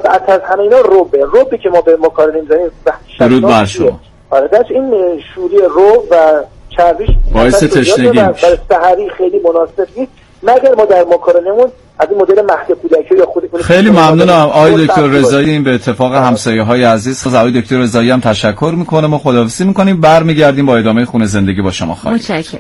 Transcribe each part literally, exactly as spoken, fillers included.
بدتر از همه اینا روبه روبی که ما به ماکارونی می‌زنیم. درود بر شما. آره داش این شوری رو و چربیش باعث تشنگی میشه. برای سحری خیلی مناسب نیست مگر ما در ماکارونمون از این مدل مهد کودکی یا خود. خیلی ممنونم آقای دکتر رضایی. این به اتفاق همسایه‌های عزیز از آقای دکتر رضایی هم تشکر می‌کنم و خداحافظی می‌کنیم. برمیگردیم با ادامه خونه زندگی با شما خواهیم. متشکرم.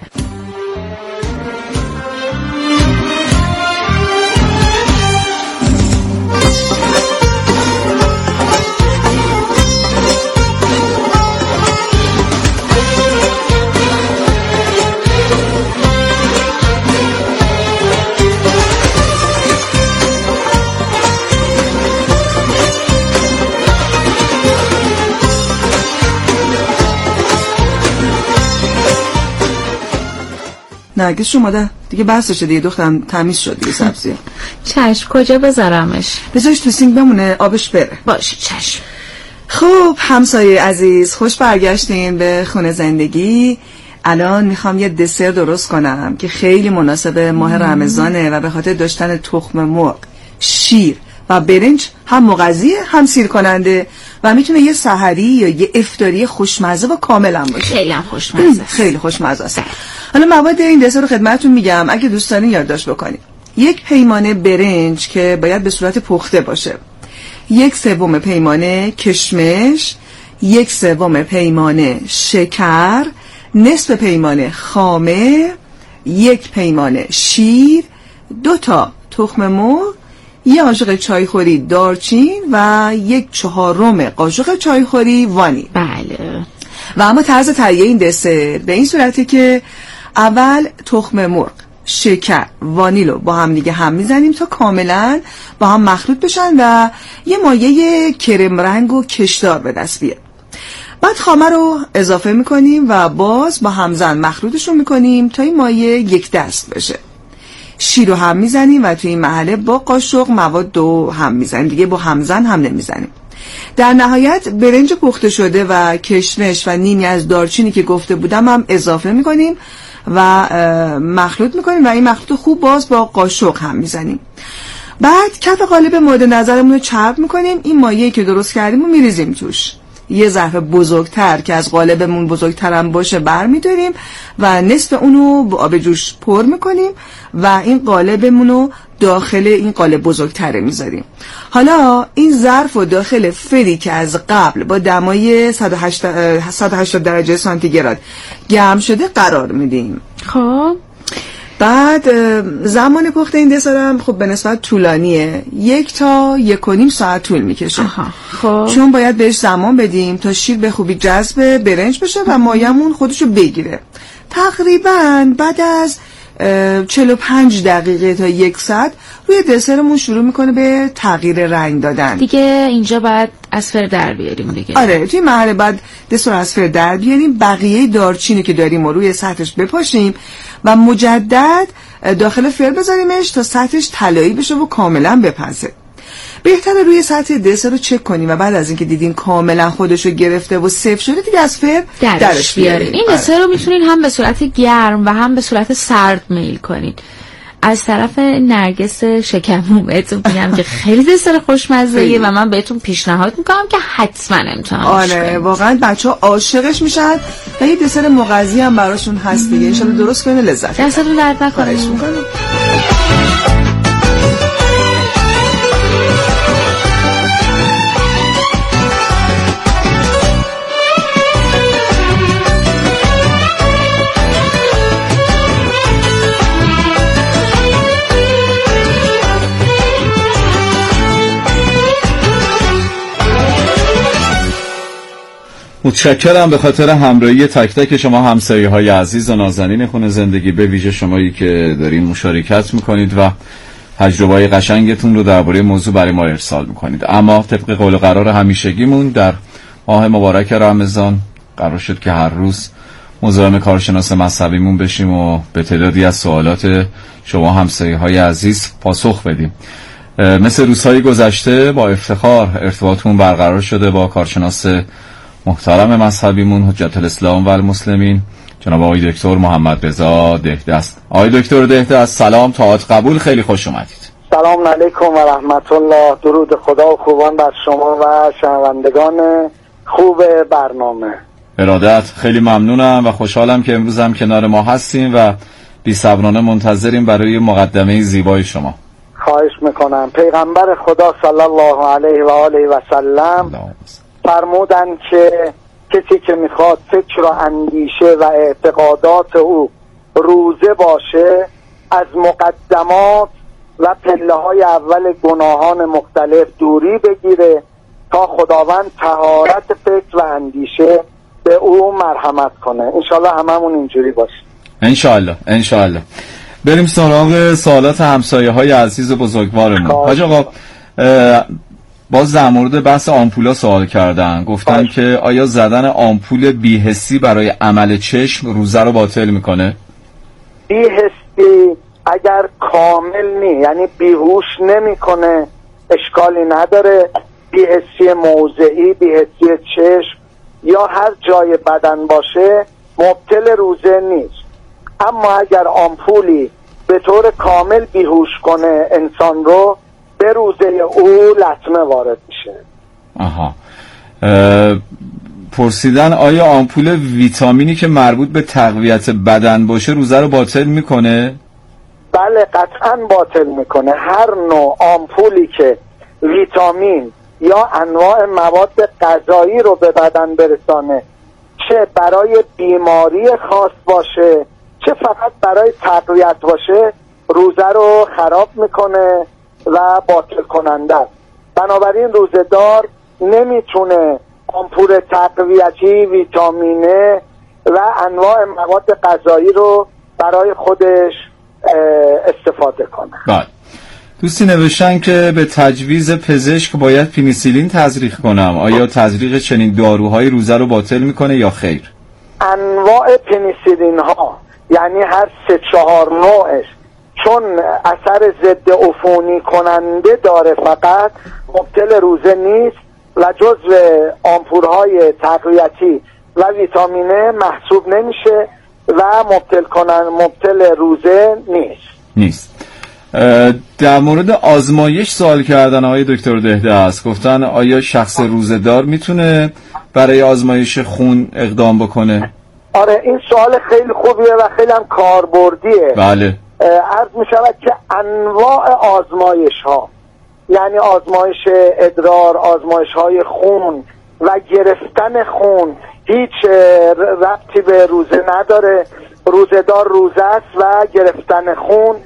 نرگس شما دیگه بسشه دیگه دخترم تمیز شد دیگه سبزی. چشم کجا بذارمش؟ بذارش تو سینک بمونه آبش بره. باشه چشم. خب همسایه عزیز خوش برگشتین به خونه زندگی. الان میخوام یه دسر درست کنم که خیلی مناسب ماه رمضانه و به خاطر داشتن تخم مرغ، شیر و برنج هم مغذیه هم سیر کننده و میتونه یه سحری یا یه افطاری خوشمزه و کامل هم باشه. خیلی هم خوشمزه. خیلی خوشمزه است. حالا مواد این دسر رو خدمتتون میگم اگه دوست دارین یادداشت بکنید. یک پیمانه برنج که باید به صورت پخته باشه، یک سوم پیمانه کشمش، یک سوم پیمانه شکر، نصف پیمانه خامه، یک پیمانه شیر، دو تا تخم مرغ، یه قاشق چایخوری دارچین و یک چهارم قاشق چایخوری وانیل. بله. و اما طرز تهیه این دسر به این صورته که اول تخم مرغ، شکر، وانیل رو با هم دیگه هم میزنیم تا کاملا با هم مخلوط بشن و یه مایه کرم رنگ و کشدار به دست بیاد. بعد خامه رو اضافه میکنیم و باز با همزن مخلوطش رو میکنیم تا این مایه یک دست بشه. شیر رو هم میزنیم و توی این مرحله با قاشق مواد رو هم میزنیم، دیگه با همزن هم نمیزنیم. در نهایت برنج پخته شده و کشمش و نیمی از دارچینی که گفته بودم هم اضافه میکنیم و مخلوط میکنیم و این مخلوط خوب باز با قاشق هم میزنیم. بعد کف قالب مورد نظرمون رو چرب میکنیم، این مایه‌ای که درست کردیم رو میریزیم توش. یه ظرف بزرگتر که از قالبمون بزرگتر هم باشه برمیداریم و نصف اونو با آب جوش پر میکنیم و این قالبمون رو داخل این قالب بزرگتره میذاریم. حالا این ظرف و داخل فری که از قبل با دمای صد و هشتاد درجه سانتیگراد گرم شده قرار میدیم. خب بعد زمان پخت این دسر هم خب به نسبت طولانیه، یک تا یک و نیم ساعت طول میکشه. خب چون باید بهش زمان بدیم تا شیر به خوبی جذب برنج بشه و مایمون خودشو بگیره. تقریبا بعد از چهل و پنج دقیقه تا یک ساعت روی دسرمون شروع میکنه به تغییر رنگ دادن. دیگه اینجا باید از فر در بیاریم دیگه. آره توی مرحله بعد دسر از فر در بیاریم، بقیه دارچینی که داریم و روی سطحش بپاشیم و مجدد داخل فر بذاریمش تا سطحش طلایی بشه و کاملا بپزه. بهتره روی سطح دسر رو چک کنیم و بعد از اینکه دیدین کاملا خودشو گرفته و سفت شده دیگه از فر درش, درش بیاریم. این دسر رو میتونین هم به صورت گرم و هم به صورت سرد میل کنین. از طرف نرگس شکمو بهتون میگم که خیلی دسر خوشمزه‌ایه و من بهتون پیشنهاد میکنم که حتما امتحانش کنید. آره واقعا بچه‌ها عاشقش میشن و یه دسر مغذی هم براشون هست دیگه. ان شاءالله درست کنین لذت دستتون درد نکنه. متشکرم به خاطر همراهی تک تک شما همسایه های عزیز و نازنین خونه زندگی، به ویژه شمایی که دارین مشارکت میکنید و تجربه‌های قشنگتون رو درباره موضوع برای ما ارسال میکنید. اما طبق قول و قرار همیشگیمون در ماه مبارک رمضان قرار شد که هر روز مزاحم کارشناس مذهبیمون بشیم و به تعدادی از سوالات شما همسایه های عزیز پاسخ بدیم. مثل روزهای گذشته با افتخار ارتباطمون برقرار شده با کارشناس محترم مذهبیمون حجت الاسلام و المسلمین جناب آقای دکتر محمد رضا دهدست. آقای دکتر دهدست سلام، طاعت قبول، خیلی خوش اومدید. سلام علیکم و رحمت الله. درود خدا و خوبان بر شما و شنوندگان خوب برنامه. ارادت. خیلی ممنونم و خوشحالم که امروز هم کنار ما هستیم و بی‌صبرانه منتظریم برای مقدمه زیبای شما. خواهش میکنم. پیغمبر خدا صلی الله علیه و آله و سلم فرمودن که کسی که میخواد فکر و اندیشه و اعتقادات او روزه باشه، از مقدمات و پله های اول گناهان مختلف دوری بگیره تا خداوند طهارت فکر و اندیشه به او مرحمت کنه. انشالله هممون اینجوری باشیم. انشالله انشالله. بریم سراغ سوالات همسایه های عزیز و بزرگوارمون. حاج آقا باز در مورد بحث آمپولا سوال کردن، گفتن آه. که آیا زدن آمپول بی‌حسی برای عمل چشم روزه رو باطل میکنه؟ بی‌حسی اگر کامل نی، یعنی بیهوش نمیکنه، اشکالی نداره. بی‌حسی موضعی، بی‌حسی چشم یا هر جای بدن باشه مبطل روزه نیست. اما اگر آمپولی به طور کامل بیهوش کنه انسان رو، به روزه او لطمه وارد میشه. آها. پرسیدن آیا آمپول ویتامینی که مربوط به تقویت بدن باشه روزه رو باطل میکنه؟ بله قطعا باطل میکنه. هر نوع آمپولی که ویتامین یا انواع مواد غذایی رو به بدن برسانه، چه برای بیماری خاص باشه چه فقط برای تقویت باشه، روزه رو خراب میکنه و باطل کننده است. بنابراین روزه‌دار نمیتونه آمپول تقویتی، ویتامینه و انواع مواد غذایی رو برای خودش استفاده کنه. بله. دوستی نوشتن که به تجویز پزشک باید پنیسیلین تزریق کنم، آیا تزریق چنین داروهای روزه رو باطل میکنه یا خیر؟ انواع پنیسیلین ها، یعنی هر سه چهار نوعش، چون اثر ضد عفونی کننده داره فقط مبطل روزه نیست و جزو آمپول‌های تقویتی و ویتامینه محسوب نمیشه و مبطل کنن مبطل روزه نیست. نیست. در مورد آزمایش سوال کردن آقای دکتر دهده است، گفتن آیا شخص روزه‌دار میتونه برای آزمایش خون اقدام بکنه؟ آره این سوال خیلی خوبیه و خیلی هم کاربردیه. بله. عرض می شود که انواع آزمایش ها، یعنی آزمایش ادرار، آزمایش های خون و گرفتن خون هیچ ربطی به روزه نداره. روزه‌دار روزه است و گرفتن خون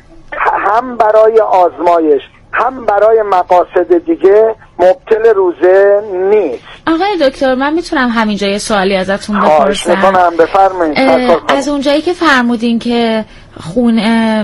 هم برای آزمایش هم برای مقاصد دیگه مبطل روزه نیست. آقای دکتر من میتونم همینجا یه سوالی ازتون بپرسم؟ خواهش میکنم بفرمایید. از اونجایی که فرمودین که خون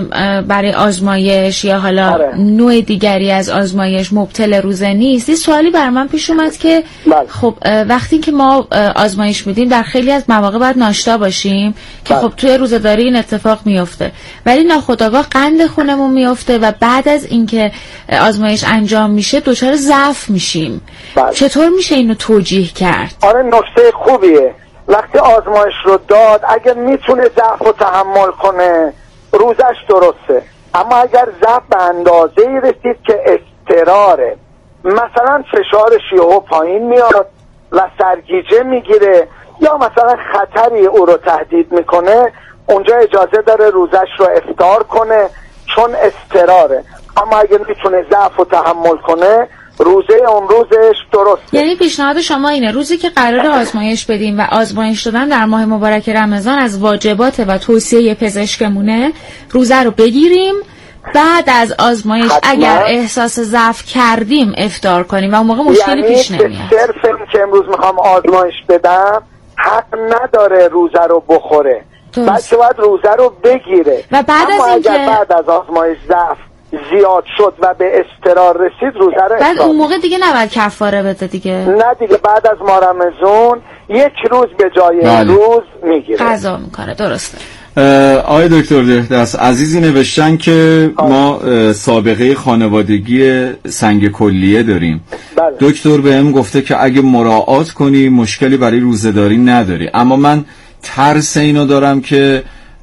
برای آزمایش یا حالا آره. نوع دیگری از آزمایش مبطل روزه نیست، یه سوالی بر من پیش اومد که بله. خب وقتی که ما آزمایش میدیم در خیلی از مواقع باید ناشتا باشیم که بله. خب توی روزه‌داری این اتفاق میفته، ولی ناخودآگاه قند خونمون میفته و بعد از اینکه آزمایش انجام میشه دچار ضعف میشیم. بله. چطور میشه اینو توجیه کرد؟ آره نکته خوبیه. وقتی آزمایش رو داد اگر میتونه ضعف رو تحمل کنه روزش درسته، اما اگر ضعف به اندازه‌ای رسید که اضطراره، مثلا فشارش یهو پایین میاد و سرگیجه میگیره یا مثلا خطری او رو تهدید میکنه، اونجا اجازه داره روزش رو افطار کنه چون اضطراره. اما اگر میتونه ضعف رو تحمل کنه روزه اون روزش درسته. یعنی پیشنهاد شما اینه روزی که قرار آزمایش بدیم و آزمایش دادن در ماه مبارک رمضان از واجبات و توصیه پزشکمونه، روزه رو بگیریم، بعد از آزمایش حتما. اگر احساس ضعف کردیم افطار کنیم و اون موقع مشکلی یعنی پیش نمیاد. یعنی صرف این که امروز میخوام آزمایش بدم حق نداره روزه رو بخوره، بلکه باید روزه رو بگیره. و بعد اما از اگر اینکه بعد از آزمایش ضعف زیاد شد و به اضطرار رسید روزه رو بعد اون موقع دیگه نباید کفاره بده دیگه. نه دیگه بعد از ماه رمضان یک روز به جای بله. روز میگیره قضا میکنه. درسته. آقای دکتر دهدست عزیزی نوشتن که آه. ما سابقه خانوادگی سنگ کلیه داریم. بله. دکتر بهم گفته که اگه مراعات کنی مشکلی برای روزه‌داری نداری، اما من ترس اینو دارم که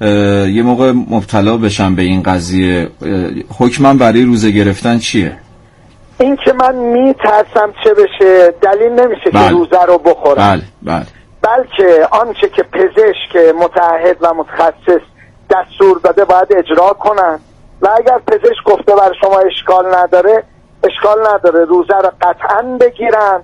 یه موقع مبتلا بشم به این قضیه، حکمم برای روزه گرفتن چیه؟ این که من میترسم چه بشه دلیل نمیشه بله. که روزه رو بخورم. بله بله. بلکه آنچه که پزشک متعهد و متخصص دستور داده باید اجرا کنن و اگر پزشک گفته بر شما اشکال نداره اشکال نداره روزه رو قطعا بگیرن،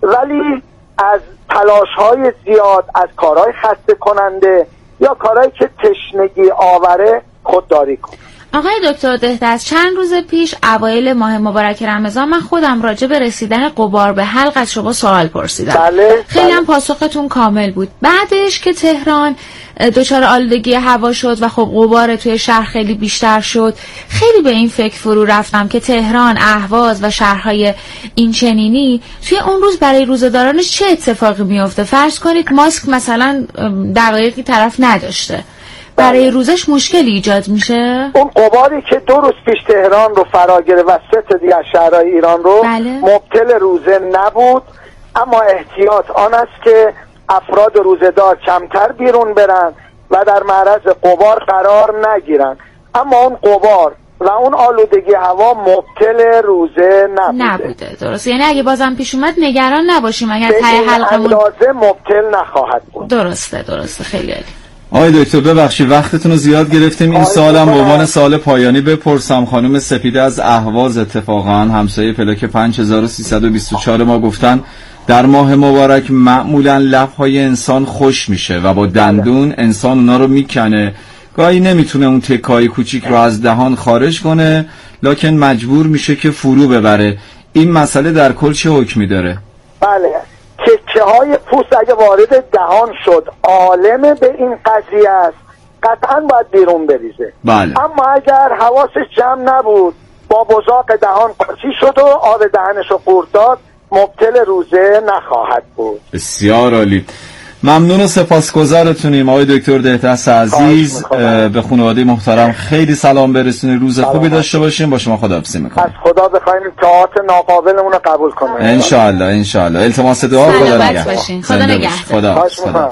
ولی از تلاش‌های زیاد، از کارهای خسته کننده یا کارهایی که تشنگی آوره خودداری کنن. آقای دکتر دهدست، چند روز پیش اوایل ماه مبارک رمضان من خودم راجع به رسیدن غبار به حلق از شما سوال پرسیدم. بله، خیلی بله. هم پاسختون کامل بود. بعدش که تهران دچار آلودگی هوا شد و خب غبار توی شهر خیلی بیشتر شد، خیلی به این فکر فرو رفتم که تهران، اهواز و شهرهای این چنینی توی اون روز برای روزه‌دارانش چه اتفاقی میفته. فرض کنید ماسک مثلا دقایقی طرف نداشته، برای روزش مشکلی ایجاد میشه؟ اون غباری که دو روز پیش تهران رو فرا گرفت و سه تا دیگه از شهرهای ایران رو بله. مبتل روزه نبود، اما احتیاط آن است که افراد روزه‌دار کمتر بیرون برن و در معرض غبار قرار نگیرن. اما اون غبار و اون آلودگی هوا مبتل روزه نبوده. نبوده، درست. یعنی اگه بازم پیش اومد نگران نباشیم اگر به ته این حلقمون اندازه مبتل نخواهد بود. درسته درسته. خیلی عالی. آقای دکتر ببخشید وقتتون رو زیاد گرفتیم. این سوالم به عنوان سوال پایانی بپرسم. خانم سپیده از اهواز اتفاقا همسایه پلاک پنج هزار و سیصد و بیست و چهار ما گفتن در ماه مبارک معمولا لب‌های انسان خوش میشه و با دندون انسان اونا رو میکنه، گاهی نمیتونه اون تکای کوچیک رو از دهان خارج کنه لکن مجبور میشه که فرو ببره. این مسئله در کل چه حکمی داره؟ بله، تکه های پوست اگه وارد دهان شد عالم به این قضیه است، قطعا باید بیرون بریزه. بله. اما اگر حواسش جمع نبود با بزاق دهان قاطی شد و آب دهنش رو قورت داد، مبتل روزه نخواهد بود. بسیار عالی. ممنون و سپاسگزارتونیم آقای دکتر دهدست عزیز. به خانواده محترم خیلی سلام برسونید. روز سلام خوبی داشته باشیم. با شما خداحافظی میکنم. از خدا بخوایم طاعات ناقابلمون رو قبول کنه. ان شاء الله ان شاء الله. التماس دعا. خدا نگهدار. خدا نگهدار. خدا خواهش می‌کنم.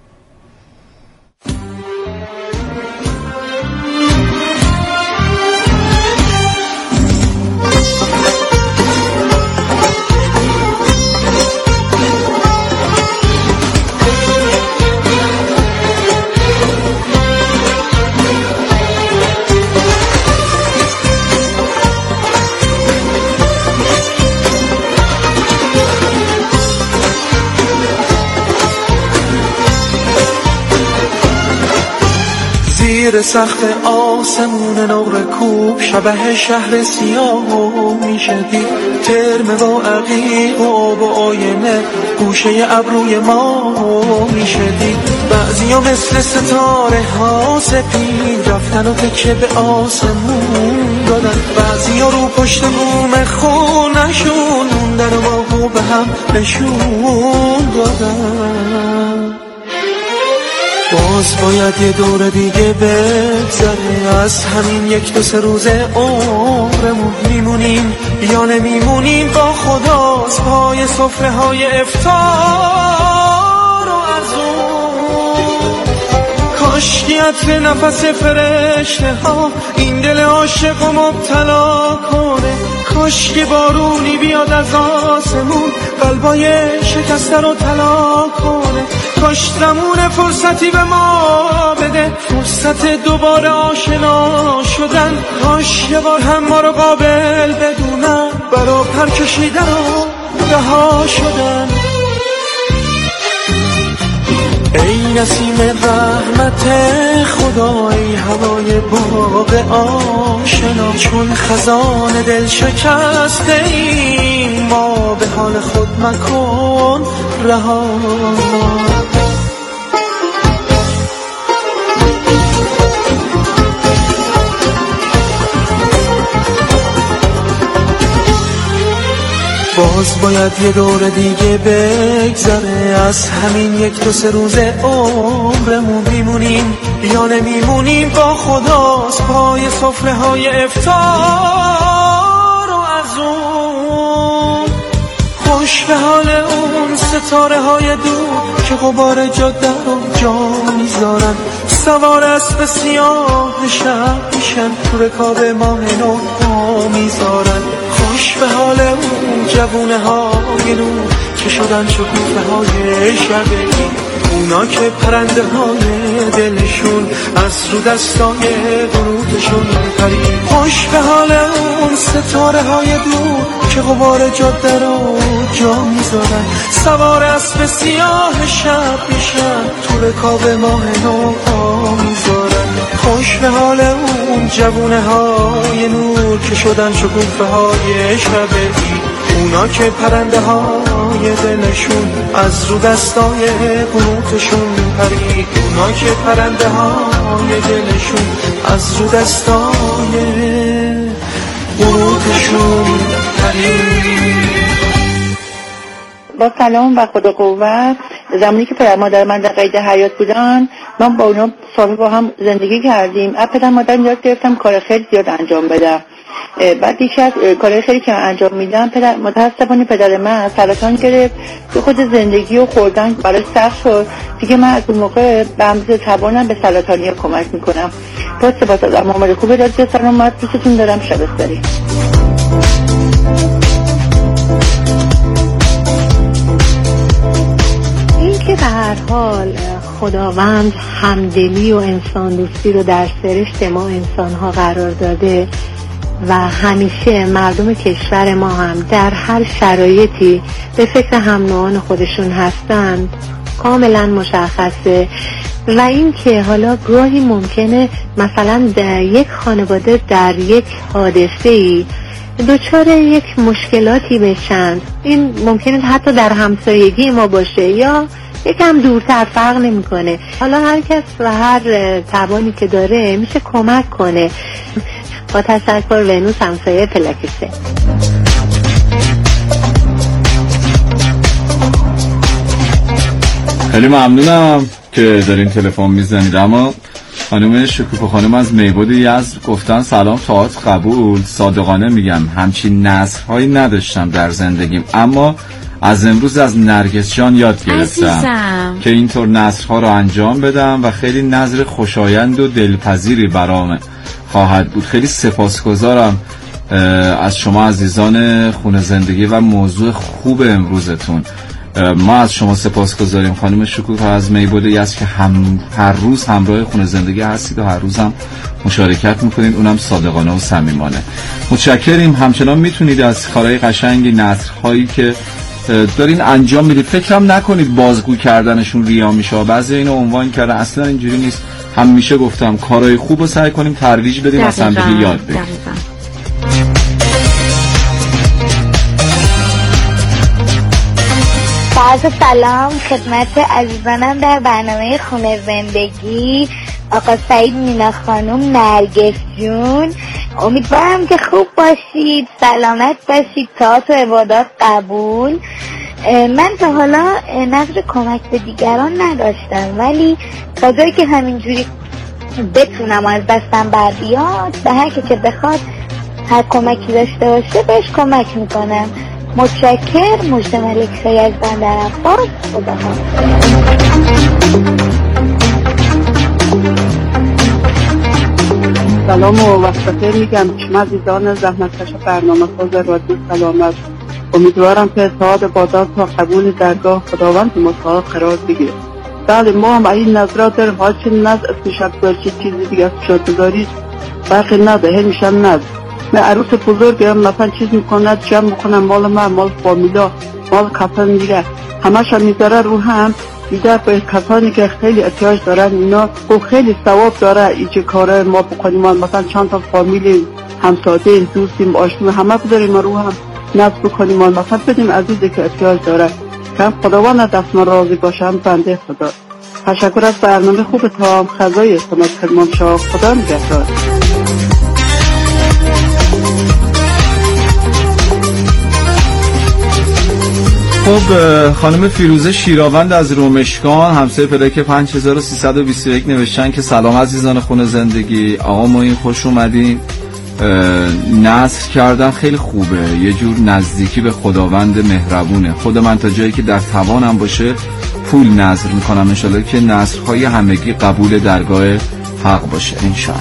زیر سقف آسمون نور کوب شبه شهر سیاه میشه دید، ترم و عقیق و با آینه گوشه ابروی ما میشه دید. بعضیا مثل ستاره ها سپید رفتن و تکه به آسمون دادن، بعضیا رو پشت بوم خونشون موندن و باهو به هم نشون دادن. باز باید یه دور دیگه بگذره از همین یک دو سه روزه عمرمون، میمونیم یا نمیمونیم با خداست پای سفره های افطار و ارزون. کاشکی عطر نفس فرشته ها این دل عاشق و مبتلا کنه، کاشکی بارونی بیاد از آسمون قلبای شکسته رو طلا کنه، کاش زمون فرصتی به ما بده فرصت دوباره آشنا شدن، کاش یه بار هم ما رو قابل بدونن برا پر کشیدن و رها شدن. ای نسیم رحمت خدا، ای هوای باغ آشنا، چون خزان دل شکسته ایم ما به حال خود مکن رها. باز باید یه دور دیگه بگذره از همین یک دو سه روز عمرمون، میمونیم یا نمیمونیم با خداست پای سفره های افطار و ارزون. خوش به حال اون ستاره های دور که غبار جاده رو جا میذارن، سوار اسب سیاه شب میشن تو رکاب ماه نو ها میذارن خوش به حال اون جوونه های نور که شدن شکوفه های شبگی اونا که پرنده های دلشون از رو دستای غروبشون پرید خوش به حال اون ستاره های دور که غبار جاده رو جا میذارن سوار اسب سیاه شب میشن تو رکاب ماه نو ها میذارن خوش به حال اون جوونه های نور که شدن شکوفه های شبگی اونا که پرنده های دلشون از رو دستای قنوتشون پرید اونا که پرنده های دلشون از رو دستای قنوتشون پرید. با سلام و خدا قوت. زمانی که پدر مادر من در قید حیات بودن من با اونا سالها با هم زندگی کردیم. از پدر مادر یاد گرفتم کار خیلی زیاد انجام بدم. بعد یکی از کارهای خیلی که من انجام میدم پدر متاسفانه پدر من سرطان گرفت که خود زندگی و خوردن برای سخت شد دیگه من از اون موقع به اندازه توانم به سرطانی کمک میکنم. با سپاس از امامال خوبه داد سلامت دوستتون دارم. شب بخیر. این که به هر حال خداوند همدلی و انسان دوستی رو در سرشت ما انسان ها قرار داده و همیشه مردم کشور ما هم در هر شرایطی به فکر هم نوعان خودشون هستند کاملا مشخصه. و این که حالا گاهی ممکنه مثلا در یک خانواده در یک حادثه‌ای دچار یک مشکلاتی بشن، این ممکنه حتی در همسایگی ما باشه یا یکم دورتر، فرق نمی‌کنه. حالا هر کس و هر توانی که داره میشه کمک کنه. با تشکر. ونوس همسایه پلاکسه. خیلی ممنونم که دارین تلفن میزنید. اما خانم شکوفه خانم از میبود یزد گفتن سلام تئاتر قبول. صادقانه میگم همچین نظرهایی نداشتم در زندگیم، اما از امروز از نرگس جان یاد گرفتم عزیزم. که اینطور نظرها رو انجام بدم و خیلی نظر خوشایند و دلپذیری برام خواهد بود. خیلی سپاسگزارم از شما عزیزان خونه زندگی و موضوع خوب امروزتون. ما از شما سپاسگزاریم خانم شکوفه از میبوده یست که هم هر روز همراه خونه زندگی هستید و هر روز هم مشارکت میکنید، اونم صادقانه و صمیمانه. متشکریم. همچنان میتونید از کارهای قشنگی نظرهایی که دارین انجام میدید فکرم نکنید بازگو کردنشون ریا میشه. بعضی اینو عنوان کردن، اصلا اینجوری نیست. همیشه گفتم کارهای خوب رو سعی کنیم ترویج بدیم و همدیگه یاد بدیم. عرض سلام خدمت عزیزانم در برنامه خونه زندگی، آقا سعید، مینا خانم، نرگس جون. امیدوارم که خوب باشید، سلامت باشید، طاعات و عبادات قبول. من تا حالا نظر کمک به دیگران نداشتم، ولی تا جایی که همینجوری بتونم از دستم بر بیاد به هر که بخواد هر کمکی داشته باشه بهش کمک میکنم. متشکر. مجد ملک سیزدن در عباس. خدا حافظ. سلام و وقت بخیر میگم شما عزیزان زحمتکش برنامه ساز رادیو سلامت. امیدوارم که اتحاد بادات تا قبول درگاه خداوند متعال قرار بگیره. بله ما هم این نظرات داریم، هرچی نظر اسمش چه چیزی دیگه شد بذارید فرقی نداره، میشن نظر. من عروس بزرگم مثلا چیز میکنه جمع میکنم مال من، مال فامیلا، مال کسان دیگه همش هم میذاره رو هم دیگه به کسانی که خیلی احتیاج دارن اینا و خیلی ثواب داره اینجا کاره ما بکنیم. مثلا چند تا فامیلی همساده دوستیم آشنا همه بذاریم رو هم نصب بکنیم مثلا بدیم عزیزی که احتیاج داره که خداوند دست ما راضی باشم. بنده خدا. تشکر از برنامه خوب تا هم خدای سمت خدمت شما. خدا نگهدار. خب خانم فیروزه شیراوند از رومشگان همسایه پلاک پنج هزار و سیصد و بیست و یک نوشتن که سلام عزیزان خونه زندگی، آقا ما این خوش اومدین. نصر کردن خیلی خوبه، یه جور نزدیکی به خداوند مهربونه. خود من تا جایی که در توانم باشه پول نذر میکنم انشالله که نذرهای همگی قبول درگاه حق باشه انشالله.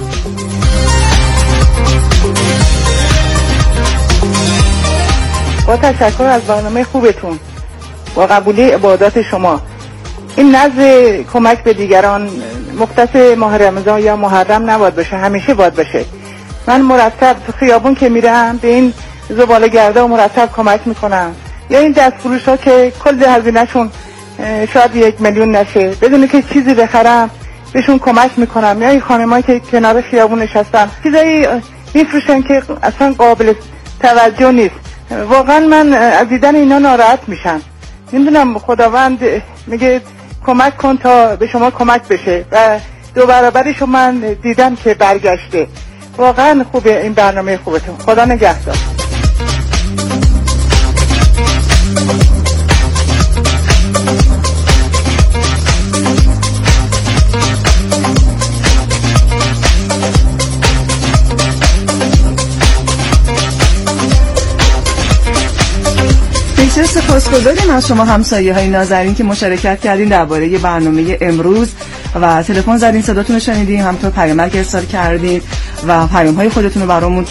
با تشکر از برنامه خوبتون، با قبولی عبادات شما. این نذر کمک به دیگران مختص ماه رمضان یا محرم نباید باشه، همیشه باید باشه. من مرتب تو خیابون که میرم به این زباله گرده و مرتب کمک میکنم، یا این دستفروش ها که کل هزینه‌شون شاید یک میلیون نشه، بدون که چیزی بخرم بهشون کمک میکنم. یا این خانمایی که کنار خیابون نشستن چیزایی میفروشن که اصلا قابل توجه نیست. واقعا من از دیدن اینا ناراحت میشم. نمیدونم، خداوند میگه کمک کن تا به شما کمک بشه و دو برابرشو من دیدم که برگشته. واقعا خوبه این برنامه خوبتون. خدا نگهدار. بسیار سپاسگزاریم از شما همسایه های نازنین که مشارکت کردین درباره برنامه امروز و تلفن زدین، صداتون رو شنیدیم، همطور پیامک ارسال کردین و پیام های خودتون رو برامون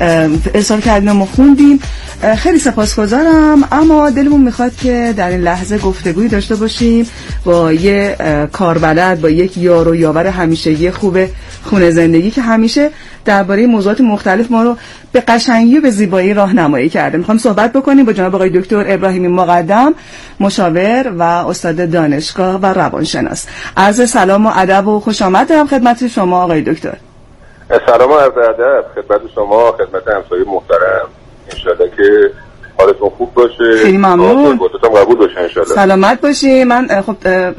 ارسال کردین و ما خوندیم. خیلی سپاسگزارم. اما دلمون میخواد که در این لحظه گفتگوی داشته باشیم با یه کاربلد، با یک یار و یاور همیشگی خوب خونه زندگی که همیشه درباره موضوعات مختلف ما رو به قشنگی و به زیبایی راهنمایی کرده. میخوام صحبت بکنیم با جناب آقای دکتر ابراهیمی مقدم، مشاور و استاد دانشگاه و روانشناس. عرض سلام و ادب و خوش آمد دارم خدمت شما آقای دکتر. سلام و عرض ادب خدمت شما، خدمت همسایه محترم. انشالله که حالتون خوب باشه. خیلی ممنون. گفتم قبول باشه انشالله. سلامت باشی. من خب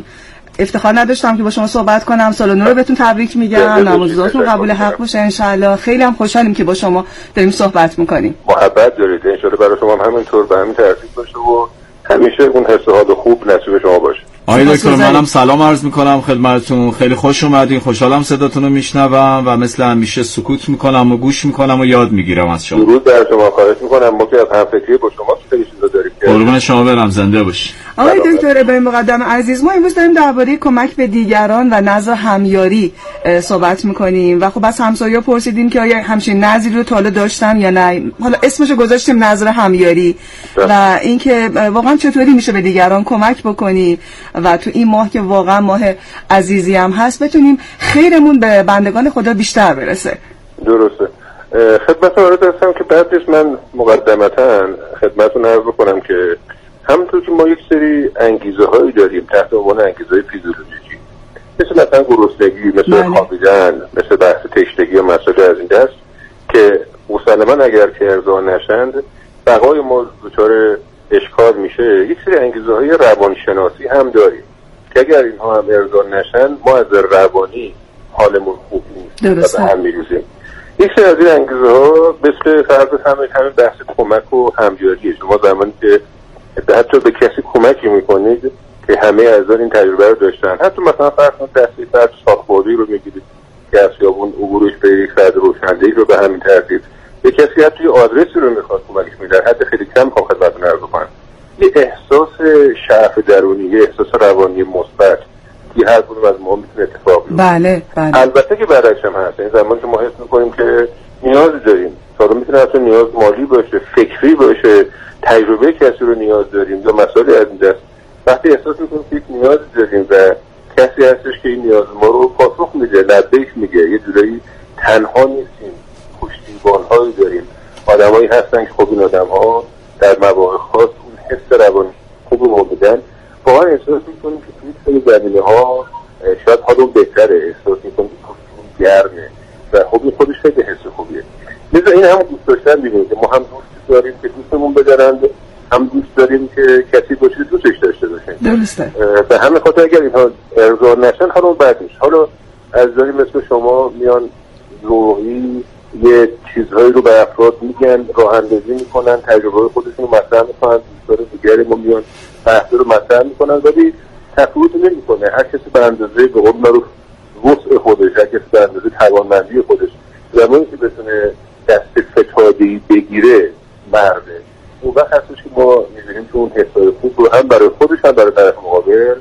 افتخار نداشتم که با شما صحبت کنم. سال نو رو بهتون تبریک میگم. نمازتون قبول حق باشه انشالله. خیلی هم خوشحالیم که با شما داریم صحبت میکنیم. محبت دارید انشالله، برای شما هم همینطور به همین ترتیب باشه و همیشه اون حس و حال خوب نصیب شما باشه. آقای دکتر منم سلام عرض میکنم خدمتتون. خیلی خوش اومدین، خوشحالم صداتون رو میشنوم و مثل همیشه سکوت میکنم و گوش میکنم و یاد میگیرم از شما. درود بر شما، خواهش میکنم. ما که از همفکری با شما خیلی چیزا داریم. قربون شما برم، زنده باشید. آقای دکتر ابراهیم مقدم عزیز، ما امروز داریم درباره کمک به دیگران و نظر همیاری صحبت میکنیم و خب از همسایه‌ها پرسیدیم که آیا همچین نظری رو تا حالا داشتن یا نه. حالا اسمشو گذاشتیم نظر همیاری و اینکه واقعا چطوری میشه به دیگران کمک بکنیم و تو این ماه که واقعا ماه عزیزی هم هست بتونیم خیرمون به بندگان خدا بیشتر برسه. درسته. خدمتتون عرض هستم که بعدش من مقدمتاً خدمتتون عرض بکنم که همونطور که ما یک سری انگیزه هایی داریم تحت عنوان انگیزه های فیزیولوژیکی، مثل مثلا گرسنگی، مثل خوابیدن، مثل بحث تشنگی و مسائل از این دست که مسلماً اگر که ارضا نشند بقای ما دچار اشکال میشه، یک سری انگیزه های روانشناسی هم داریم که اگر اینها هم ارضا نشند ما از روانی حالمون خوب نیست و به هم میریزیم. یک سری از این انگیزه ها مثل فرض همین همین بحث کمک و همجوریه. شما زمانی که حتی به کسی کمکی میکنید که همه اعضا این تجربه رو داشتن، حتی مثلا فرض کنید دستی فرض ساختمانی رو میگیرید که از خیابون عبورش به یک فرد روشنده‌ای رو به همین ترتیب، به کسی حتی آدرسی رو میخواد کمکش میده، حتی خیلی کم میخوام خدمتتون عرض کنم، یه احساس شعف درونی، یه احساس روانی مثبت که هر کدوم از ما میتونه اتفاق بیفته. بله بله. البته که برعکس هم هست. این زمانی که ما حس میکنیم که نیاز داریم، حالا میتونه اصلا نیاز مالی باشه، فکری باشه، تجربه کسی رو نیاز داریم یا مسائل از این دست، وقتی احساس میکنیم که نیاز داریم و کسی هستش که این نیاز ما رو پاسخ میده، لبیک میگه، یه جورایی تنها نیستیم، پشتیبان‌هایی داریم، آدمایی هستن که خب این آدم‌ها در مواقع خاص اون حس روانی خوب رو میدن. واقعا احساس میکنیم که توی سری زمینه‌ها شاید حالون بهتره، احساس میکنیم که خودمون گرمه و خب این خودش خیلی حس خوبیه. مثل این هم دوست داشتن می‌بینیم که ما هم دوست داریم که دوستمون بدارند، هم دوست داریم که کسی باشه دوستش داشته باشه. درسته. به همین خاطر اگر اینها ارضا نشن حالا بد میشه. حالا از داری مثل شما میان روحی یه چیزهایی رو به افراد میگن، راه اندازی میکنن، تجربه خودشون رو مطرح میکنن، دوستان دیگری ما میان بحث رو مطرح میکنن، ولی تفاوت نمیکنه. هر کسی به اندازه به قول معروف وسع خودش، هر کسی به اندازه توانمندی خودش، زمانی که بتونه دست فتاده‌ای بگیره مرده، اون وقت هستش که ما می‌بینیم که اون حسای خوب رو هم برای خودش هم برای طرف مقابل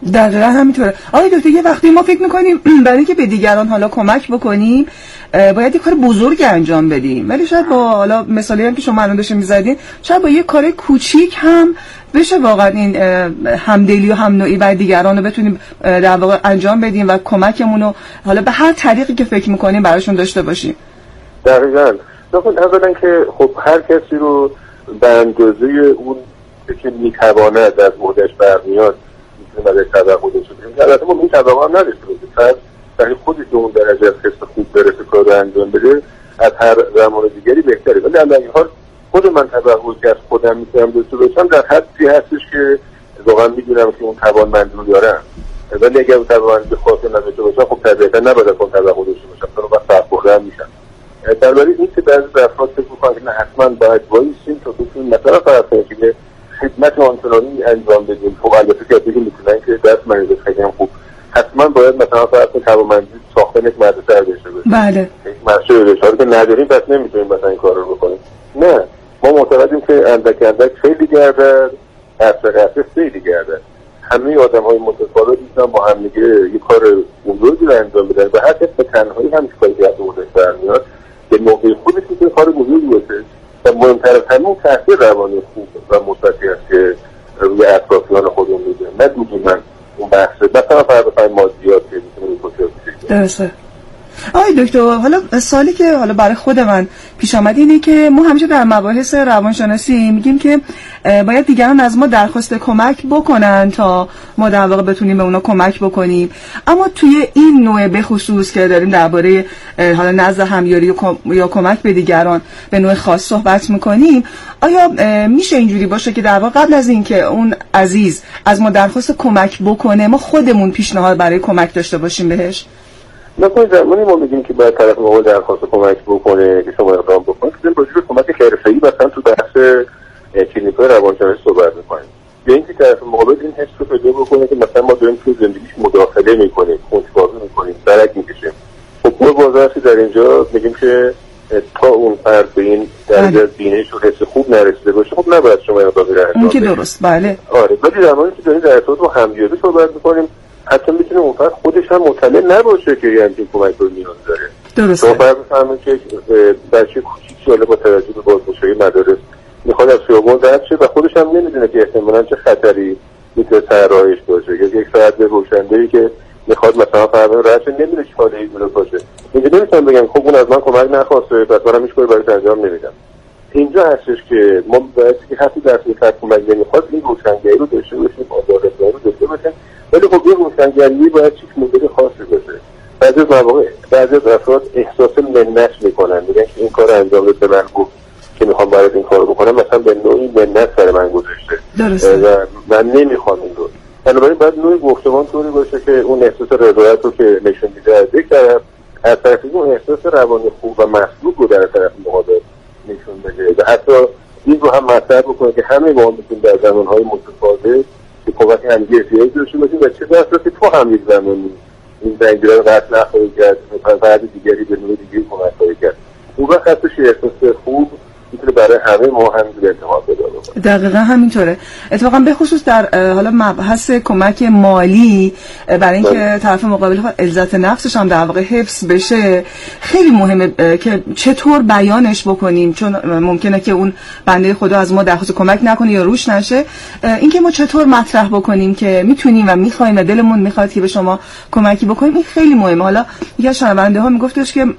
دقیقا همینطوره. آقای دکتر یه وقتی ما فکر میکنیم برای اینکه به دیگران حالا کمک بکنیم باید یه کار بزرگ انجام بدیم، ولی شاید با حالا مثالی هم که شما الان داشتین میزدین شاید با یه کار کوچیک هم بشه واقعا این همدلی و هم نوعی برای دیگران رو بتونیم در واقع انجام بدیم و کمکمون رو حالا به هر طریقی که فکر میکنیم براشون داشته باشیم. دقیقاً. نکن اولا که خب هر کسی رو به اندازه اون که میتواند از مودش برمیاد میتونه برای طبق خودش رو البته ما این طبق هم نداشته باشیم، فرد برای خودی که اون درجه از حس خوب برسه کار رو انجام بده از هر زمان دیگری بهتره، ولی در این حال خود من توقعی که از خودم میتونم داشته باشم در حدی هستش که واقعا میدونم که اون توانمندی رو دارم، ولی اگر اون توانمندی خاصی نداشته باشم خب طبیعتا نباید اون توقع داشته باشم چون وقت سرخورده میشم. در واقع این که بعضی افراد فکر میکنن که نه حتما باید وایسیم تا بتونیم مثلا فرض کنیم که خدمت آنچنانی انجام بدیم، خب البته که دیگه میتونن که دست مریض خیلی هم خوب حتما باید مثلا فرض کنیم توانمندی ساختن یک مدرسه رو داشته باشیم. بله. یک مدرسه داشته که نداریم پس نمیتونیم مثلا این کار رو بکنیم. نه، ما معتقدیم که اندک اندک خیلی گردد، قصر قصر خیلی گردد. همه آدم‌های متفاوت میتونن با هم دیگه یک کار بزرگی رو انجام بدن و حتی به تنهایی هم کاری که از خودش برمیاد به موقع خودش میتونه کار بزرگی باشه و مهمتر از همه تاثیر روانی خوب و مثبتی است که روی اطرافیان خودمون میذاره. نه دوجی من اون بحثه مثلا فرض کنیم مادیات که میتونه بکنه. درسته. آقای دکتر حالا سوالی که حالا برای خود من پیش آمد اینه که ما همیشه در مباحث روانشناسی میگیم که باید دیگران از ما درخواست کمک بکنن تا ما در واقع بتونیم به اونا کمک بکنیم، اما توی این نوع به خصوص که داریم درباره حالا نزد همیاری یا کمک به دیگران به نوع خاص صحبت میکنیم، آیا میشه اینجوری باشه که در واقع قبل از اینکه اون عزیز از ما درخواست کمک بکنه ما خودمون پیشنهاد برای کمک داشته باشیم بهش؟ نکنید زمانی ما میگیم که باید طرف مقابل درخواست کمک بکنه که شما اقدام بکنید که راجع به کمک حرفه‌ای مثلا تو بحث کلینیک‌های روانشناسی صحبت می‌کنیم، یا اینکه طرف مقابل این حس رو پیدا بکنه که مثلا ما داریم تو زندگیش مداخله می‌کنیم، کنترل می‌کنیم، درک می‌کشیم. خب ما بازرسی در اینجا میگیم که تا اون فرد به این درجه از بینش و حس خوب نرسیده باشه خب نباید شما اقدامی رو انجام بدید. اون که درست، بله. آره، ولی زمانی که داریم در ارتباط با همدیگه صحبت می‌کنیم حتی میتونه اون فرد خودش هم مطلع نباشه که یه همچین کمک رو نیاز داره. درسته. شما فرض بفرمایید که بچه کوچیکی حالا با توجه به بازگشایی مدارس میخواد از خیابان رد شه و خودش هم نمیدونه که احتمالاً چه خطری میتونه سر راهش باشه، یا یک فرد روشنده‌ای که میخواد مثلا فردا رد شه نمیدونه چه کاری میتونه باشه. اینجا نمیتونم بگم خب اون از من کمک نخواسته پس منم هیچ کاری براش انجام نمیدم. اینجا هستش که ما باید که حتی در صورت کمک نمیخواد این روشنگری رو داشته باشیم، عدالت رو داشته باشیم، ولی خب این روشنگری باید چیز مدل خاصی باشه. بعضی از مواقع بعضی از افراد احساس منت میکنن، میگن که این کار انجام بده من گفت که میخوام برای این کار بکنم مثلا به نوعی منت سر من گذاشته و من نمیخوام این رو. بنابراین باید نوعی گفتمان طوری باشه که اون احساس رضایت رو که نشون میده از یک طرف، از طرف اون احساس روانی خوب و مطلوب رو در طرف مقابل نشون بده و حتی این رو هم مطرح بکنه که همه ما میتونیم در زمانهای متفاوت که کمک همدیگه احتیاج داشته باشیم و چه درصدی تو هم یک زمانی این زنجیره رو قطع نخواهی کرد و فرد دیگری به نوع دیگری کمک خواهی کرد. اون وقت هستش احساس خوب میتونه برای همه ما همینجور اعتماد پیدا بکنه. دقیقاً همینطوره. اتفاقا به خصوص در حالا مبحث کمک مالی برای اینکه طرف مقابل عزت نفسش هم در واقع حفظ بشه خیلی مهمه که چطور بیانش بکنیم، چون ممکنه که اون بنده خدا از ما درخواست کمک نکنه یا روش نشه. اینکه ما چطور مطرح بکنیم که میتونیم و میخوایم و دلمون میخواد که به شما کمکی بکنیم این خیلی مهمه. حالا یکی از شنونده ها میگفتش که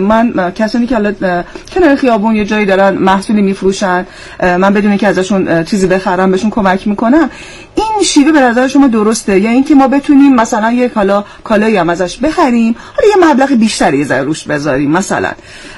من کسانی که حالا کنار خیابون یه جایی دارن محصولی میفروشن من بدون اینکه ازشون چیزی بخرم بهشون کمک میکنم، این شیوه به نظر شما درسته یا اینکه ما بتونیم مثلا یک کالا کالایی هم ازش بخریم حالا یه مبلغ بیشتری یه ذره روش بذاریم مثلا؟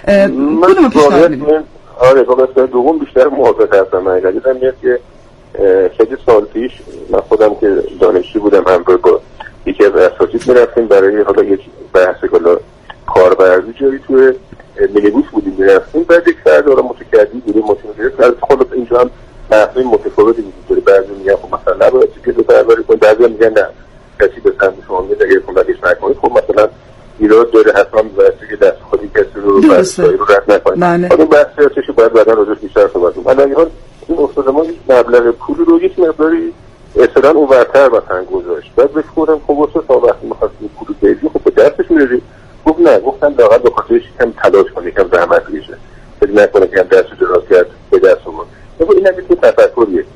کدومو پیشنهاد میدید؟ آره واقعا دوم بیشتر موافق هستم. من یادم میاد که خیلی سال پیش من خودم که دانشجو بودم همراه با یکی از اساتید میرفتیم برای حالا یک بحث کلا کارورزی جایی توی مینیبوس بودیم میرفتیم، بعد یک فرد حالا متکدی بودیم متمدرس از خود اینجا هم بحثای متفاوتی وجود داره. بعضی میگن خب مثلا نباید چیزی رو پروری کنید، بعضی میگن نه کسی به سمت شما میاد اگه کمکش نکنید خب مثلا ایراد داره حتما میبایستی که دست خودی کسی رو بحثایی رو رد نکنید. حالا بحثی هستش باید بعدا راجعش بیشتر صحبت کنیم. الان این استاد ما یک مبلغ پول رو یک مقداری اصلا اون ورتر مثلا گذاشت. بعد بهش گفتم خب واسه تا وقتی می‌خواستی پول بدی خب به دستش می‌دادی. گفت نه، گفتم لااقل به خاطرش کم تلاش کنی، کم زحمت بکشه، فکر نکنه که دستش دراز کرد به دست آورد. خب اینم یه تفکریه.